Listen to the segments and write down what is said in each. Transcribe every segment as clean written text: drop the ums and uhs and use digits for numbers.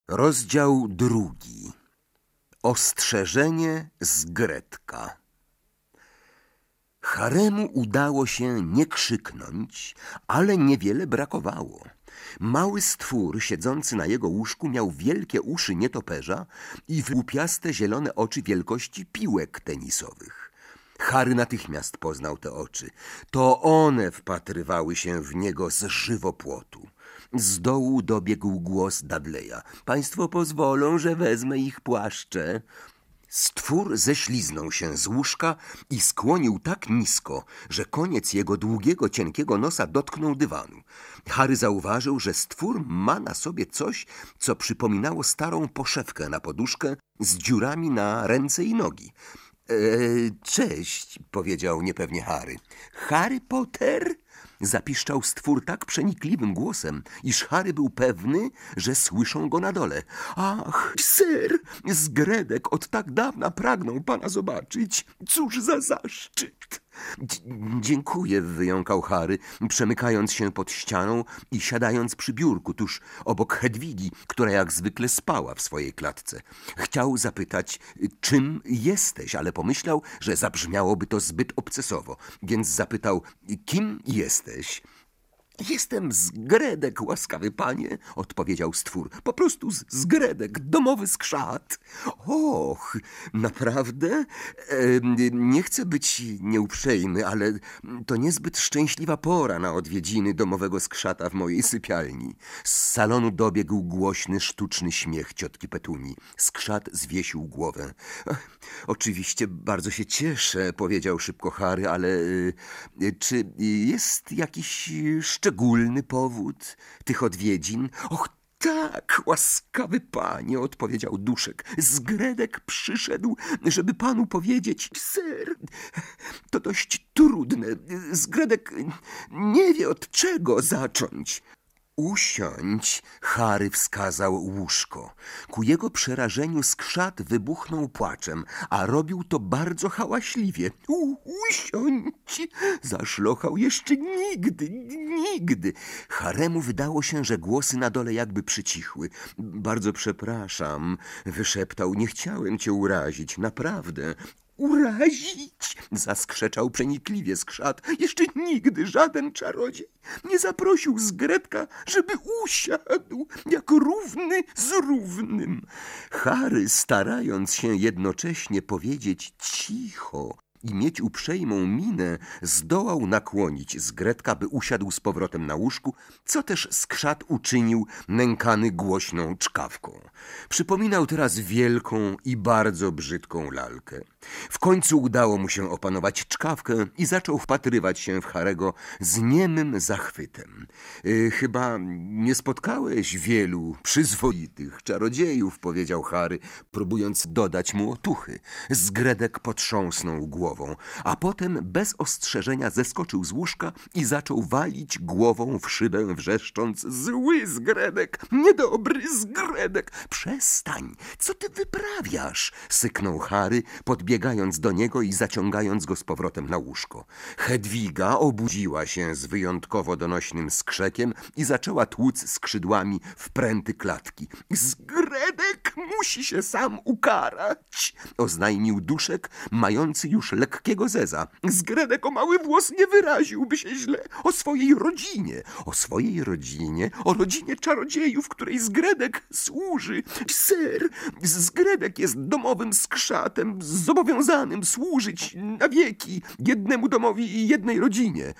Rozdział 2. Ostrzeżenie z Gretka. Haremu udało się nie krzyknąć, ale niewiele brakowało. Mały stwór siedzący na jego łóżku miał wielkie uszy nietoperza i wygłupiaste zielone oczy wielkości piłek tenisowych. Harry natychmiast poznał te oczy. To one wpatrywały się w niego z żywopłotu. Z dołu dobiegł głos Dudleya. Państwo pozwolą, że wezmę ich płaszcze. Stwór ześliznął się z łóżka i skłonił tak nisko, że koniec jego długiego, cienkiego nosa dotknął dywanu. Harry zauważył, że stwór ma na sobie coś, co przypominało starą poszewkę na poduszkę z dziurami na ręce i nogi. Cześć, powiedział niepewnie Harry. Harry Potter? Zapiszczał stwór tak przenikliwym głosem, iż Harry był pewny, że słyszą go na dole. Ach, ser, Zgredek od tak dawna pragnął pana zobaczyć. Cóż za zaszczyt. Dziękuję, wyjąkał Harry, przemykając się pod ścianą i siadając przy biurku tuż obok Hedwigi, która jak zwykle spała w swojej klatce. Chciał zapytać, czym jesteś, ale pomyślał, że zabrzmiałoby to zbyt obcesowo, więc zapytał, kim jesteś? Jestem Zgredek, łaskawy panie, odpowiedział stwór. Po prostu Zgredek, domowy skrzat. Och, naprawdę? Nie chcę być nieuprzejmy, ale to niezbyt szczęśliwa pora na odwiedziny domowego skrzata w mojej sypialni. Z salonu dobiegł głośny, sztuczny śmiech ciotki Petunii. Skrzat zwiesił głowę. Oczywiście bardzo się cieszę, powiedział szybko Harry, ale czy jest jakiś szczególny powód tych odwiedzin? Och, tak, łaskawy panie, odpowiedział Duszek. Zgredek przyszedł, żeby panu powiedzieć, ser, to dość trudne. Zgredek nie wie, od czego zacząć. Usiądź, Harry wskazał łóżko. Ku jego przerażeniu skrzat wybuchnął płaczem, a robił to bardzo hałaśliwie. Usiądź, zaszlochał jeszcze nigdy. Haremu wydało się, że głosy na dole jakby przycichły. Bardzo przepraszam, wyszeptał, nie chciałem cię urazić, naprawdę. Urazić? Zaskrzeczał przenikliwie skrzat. Jeszcze nigdy żaden czarodziej nie zaprosił Zgredka, żeby usiadł jak równy z równym. Harry, starając się jednocześnie powiedzieć cicho i mieć uprzejmą minę, zdołał nakłonić Zgredka, by usiadł z powrotem na łóżku, co też skrzat uczynił, nękany głośną czkawką. Przypominał teraz wielką i bardzo brzydką lalkę. W końcu udało mu się opanować czkawkę i zaczął wpatrywać się w Harego z niemym zachwytem. Chyba nie spotkałeś wielu przyzwoitych czarodziejów, powiedział Harry, próbując dodać mu otuchy. Zgredek potrząsnął głową, a potem bez ostrzeżenia zeskoczył z łóżka i zaczął walić głową w szybę, wrzeszcząc: zły Zgredek, niedobry Zgredek, przestań, co ty wyprawiasz? Syknął Harry, podbiegając do niego i zaciągając go z powrotem na łóżko. Hedwiga obudziła się z wyjątkowo donośnym skrzekiem i zaczęła tłuc skrzydłami w pręty klatki. Zgredek musi się sam ukarać, oznajmił Duszek, mający już lekkiego zeza. Zgredek o mały włos nie wyraziłby się źle o swojej rodzinie. O swojej rodzinie? O rodzinie czarodziejów, której Zgredek służy. Ser, Zgredek jest domowym skrzatem, zobowiązanym służyć na wieki jednemu domowi i jednej rodzinie.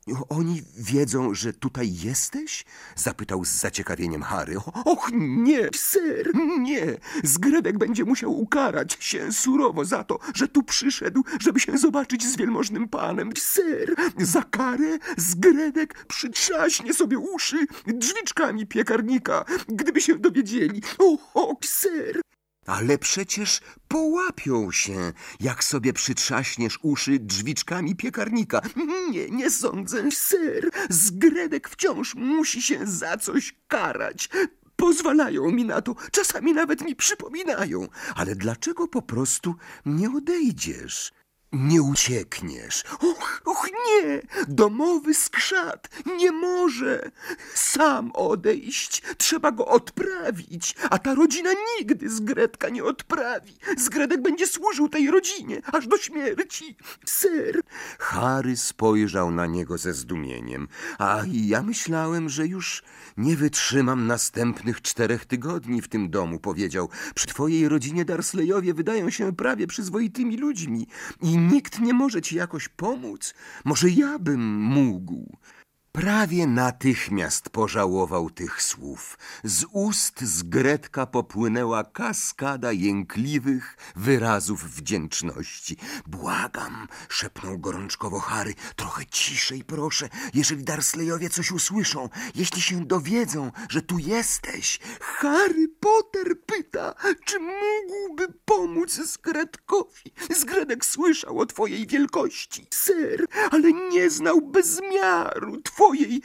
Oni wiedzą, że tutaj jesteś? Zapytał z zaciekawieniem Harry. Och, nie, ser, nie. Zgredek będzie musiał ukarać się surowo za to, że tu przyszedł, żeby się zobaczyć z wielmożnym panem. Ser, za karę Zgredek przytrzaśnie sobie uszy drzwiczkami piekarnika, gdyby się dowiedzieli. O, ser. Ale przecież połapią się, jak sobie przytrzaśniesz uszy drzwiczkami piekarnika. Nie sądzę, ser. Zgredek wciąż musi się za coś karać. Pozwalają mi na to, czasami nawet mi przypominają. Ale dlaczego po prostu nie odejdziesz? Nie uciekniesz. Och, nie! Domowy skrzat nie może sam odejść. Trzeba go odprawić, a ta rodzina nigdy Zgredka nie odprawi. Zgredek będzie służył tej rodzinie aż do śmierci. Ser. Harry spojrzał na niego ze zdumieniem. A ja myślałem, że już nie wytrzymam następnych 4 tygodni w tym domu, powiedział. Przy twojej rodzinie Dursleyowie wydają się prawie przyzwoitymi ludźmi i nikt nie może ci jakoś pomóc. Może ja bym mógł. Prawie natychmiast pożałował tych słów. Z ust Zgredka popłynęła kaskada jękliwych wyrazów wdzięczności. Błagam, szepnął gorączkowo Harry. Trochę ciszej, proszę. Jeżeli Dursleyowie coś usłyszą, jeśli się dowiedzą, że tu jesteś. Harry Potter pyta, czy mógłby pomóc Zgredkowi. Zgredek słyszał o twojej wielkości, ser, ale nie znał bezmiaru twojej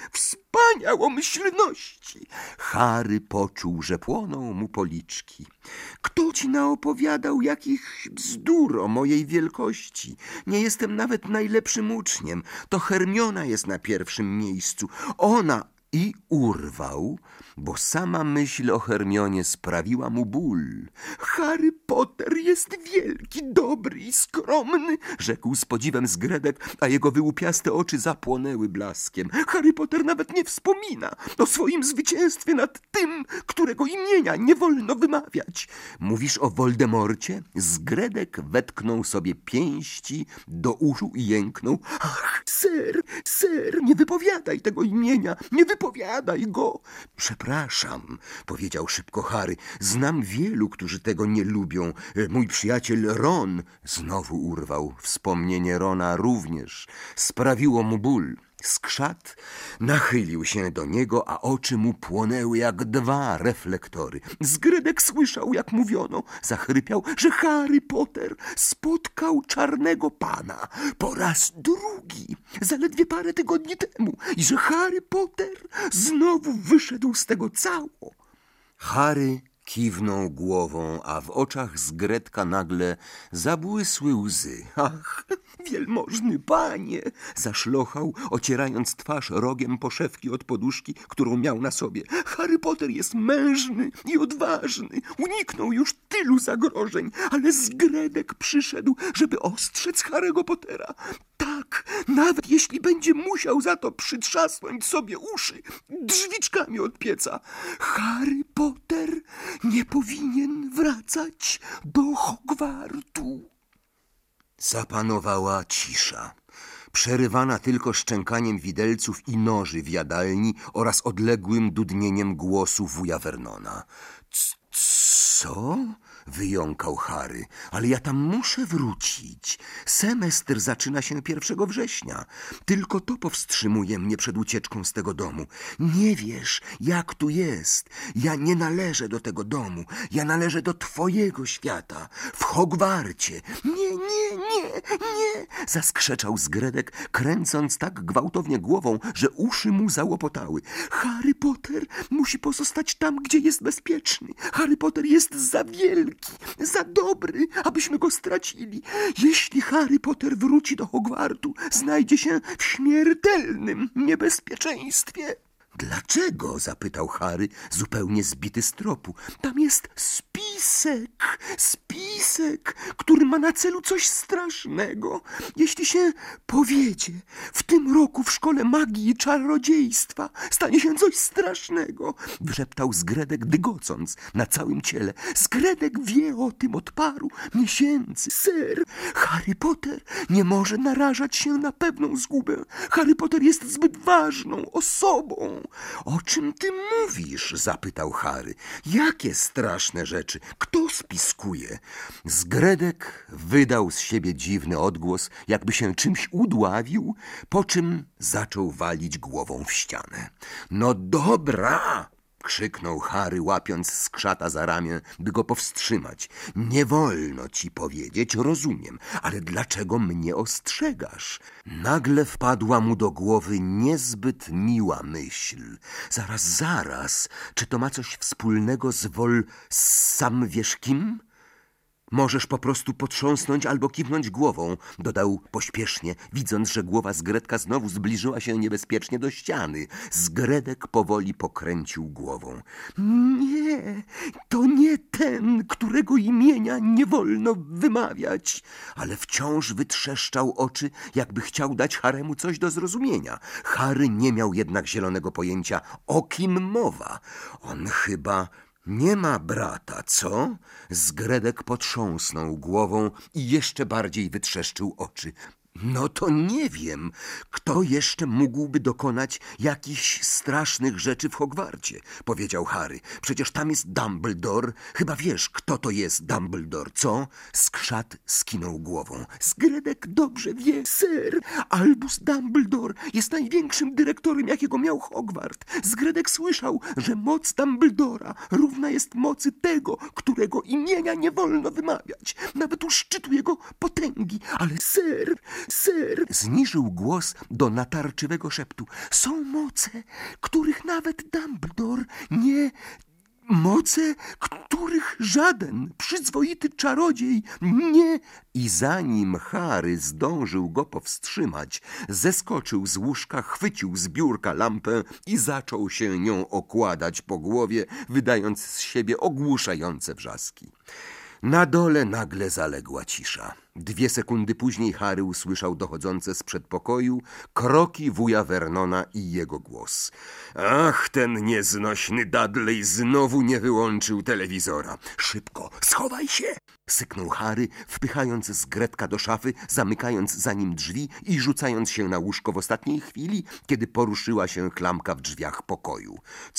wspaniałomyślności. Harry poczuł, że płoną mu policzki. Kto ci naopowiadał jakich bzdur o mojej wielkości? Nie jestem nawet najlepszym uczniem. To Hermiona jest na pierwszym miejscu. Ona... I urwał, bo sama myśl o Hermionie sprawiła mu ból. Harry Potter jest wielki, dobry i skromny, rzekł z podziwem Zgredek, a jego wyłupiaste oczy zapłonęły blaskiem. Harry Potter nawet nie wspomina o swoim zwycięstwie nad tym, którego imienia nie wolno wymawiać. Mówisz o Voldemorcie? Zgredek wetknął sobie pięści do uszu i jęknął. Ach, ser, nie wypowiadaj tego imienia, nie wypowiadaj go. Przepraszam, powiedział szybko Harry. Znam wielu, którzy tego nie lubią. Mój przyjaciel Ron znowu urwał. Wspomnienie Rona również sprawiło mu ból. Skrzat nachylił się do niego, a oczy mu płonęły jak 2 reflektory. Zgredek słyszał, jak mówiono. Zachrypiał, że Harry Potter spotkał czarnego pana po raz drugi, zaledwie parę tygodni temu, i że Harry Potter znowu wyszedł z tego cało. Harry kiwnął głową, a w oczach Zgredka nagle zabłysły łzy. Ach, wielmożny panie! Zaszlochał, ocierając twarz rogiem poszewki od poduszki, którą miał na sobie. Harry Potter jest mężny i odważny. Uniknął już tylu zagrożeń, ale Zgredek przyszedł, żeby ostrzec Harry'ego Pottera. Tak, nawet jeśli będzie musiał za to przytrzasnąć sobie uszy drzwiczkami od pieca. Harry Potter nie powinien wracać do Hogwartu. Zapanowała cisza, przerywana tylko szczękaniem widelców i noży w jadalni oraz odległym dudnieniem głosu wuja Vernona. Co? Wyjąkał Harry. Ale ja tam muszę wrócić. Semestr zaczyna się 1 września. Tylko to powstrzymuje mnie przed ucieczką z tego domu. Nie wiesz, jak tu jest. Ja nie należę do tego domu. Ja należę do twojego świata. W Hogwarcie. Nie! Zaskrzeczał Zgredek, kręcąc tak gwałtownie głową, że uszy mu załopotały. Harry Potter musi pozostać tam, gdzie jest bezpieczny. Harry Potter jest za wielki, za dobry, abyśmy go stracili. Jeśli Harry Potter wróci do Hogwartu, znajdzie się w śmiertelnym niebezpieczeństwie. Dlaczego? Zapytał Harry, zupełnie zbity z tropu. Tam jest spisek, który ma na celu coś strasznego. Jeśli się powiedzie, w tym roku w szkole magii i czarodziejstwa stanie się coś strasznego, wyszeptał Zgredek, dygocąc na całym ciele. Zgredek wie o tym od paru miesięcy. Ser, Harry Potter nie może narażać się na pewną zgubę. Harry Potter jest zbyt ważną osobą. O czym ty mówisz? Zapytał Harry. Jakie straszne rzeczy? Kto spiskuje? Zgredek wydał z siebie dziwny odgłos, jakby się czymś udławił, po czym zaczął walić głową w ścianę. No dobra! Krzyknął Harry, łapiąc Skrzata za ramię, by go powstrzymać. Nie wolno ci powiedzieć, rozumiem, ale dlaczego mnie ostrzegasz? Nagle wpadła mu do głowy niezbyt miła myśl. Zaraz, czy to ma coś wspólnego z sam wiesz kim? Możesz po prostu potrząsnąć albo kiwnąć głową, dodał pośpiesznie, widząc, że głowa Zgredka znowu zbliżyła się niebezpiecznie do ściany. Zgredek powoli pokręcił głową. Nie, to nie ten, którego imienia nie wolno wymawiać. Ale wciąż wytrzeszczał oczy, jakby chciał dać Haremu coś do zrozumienia. Harry nie miał jednak zielonego pojęcia, o kim mowa. On chyba nie ma brata, co? Zgredek potrząsnął głową i jeszcze bardziej wytrzeszczył oczy. No to nie wiem, kto jeszcze mógłby dokonać jakichś strasznych rzeczy w Hogwarcie, powiedział Harry. Przecież tam jest Dumbledore. Chyba wiesz, kto to jest Dumbledore, co? Skrzat skinął głową. Zgredek dobrze wie, sir. Albus Dumbledore jest największym dyrektorem, jakiego miał Hogwart. Zgredek słyszał, że moc Dumbledora równa jest mocy tego, którego imienia nie wolno wymawiać. Nawet u szczytu jego potęgi. Ale sir... Zniżył głos do natarczywego szeptu. Są moce, których nawet Dumbledore nie... Moce, których żaden przyzwoity czarodziej nie... I zanim Harry zdążył go powstrzymać, zeskoczył z łóżka, chwycił z biurka lampę i zaczął się nią okładać po głowie, wydając z siebie ogłuszające wrzaski. Na dole nagle zaległa cisza. 2 sekundy później Harry usłyszał dochodzące z przedpokoju kroki wuja Vernona i jego głos. Ach, ten nieznośny Dudley znowu nie wyłączył telewizora. Szybko, schowaj się! Syknął Harry, wpychając Zgredka do szafy, zamykając za nim drzwi i rzucając się na łóżko w ostatniej chwili, kiedy poruszyła się klamka w drzwiach pokoju.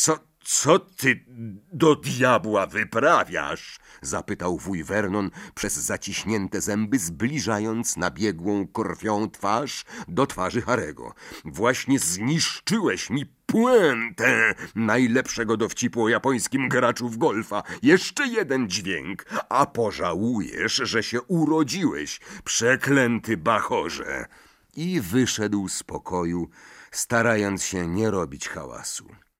Co ty do diabła wyprawiasz? Zapytał wuj Vernon przez zaciśnięte zęby, zbliżając nabiegłą krwią twarz do twarzy Harego. Właśnie zniszczyłeś mi puentę najlepszego dowcipu o japońskim graczu w golfa. Jeszcze jeden dźwięk, a pożałujesz, że się urodziłeś, przeklęty bachorze. I wyszedł z pokoju, starając się nie robić hałasu.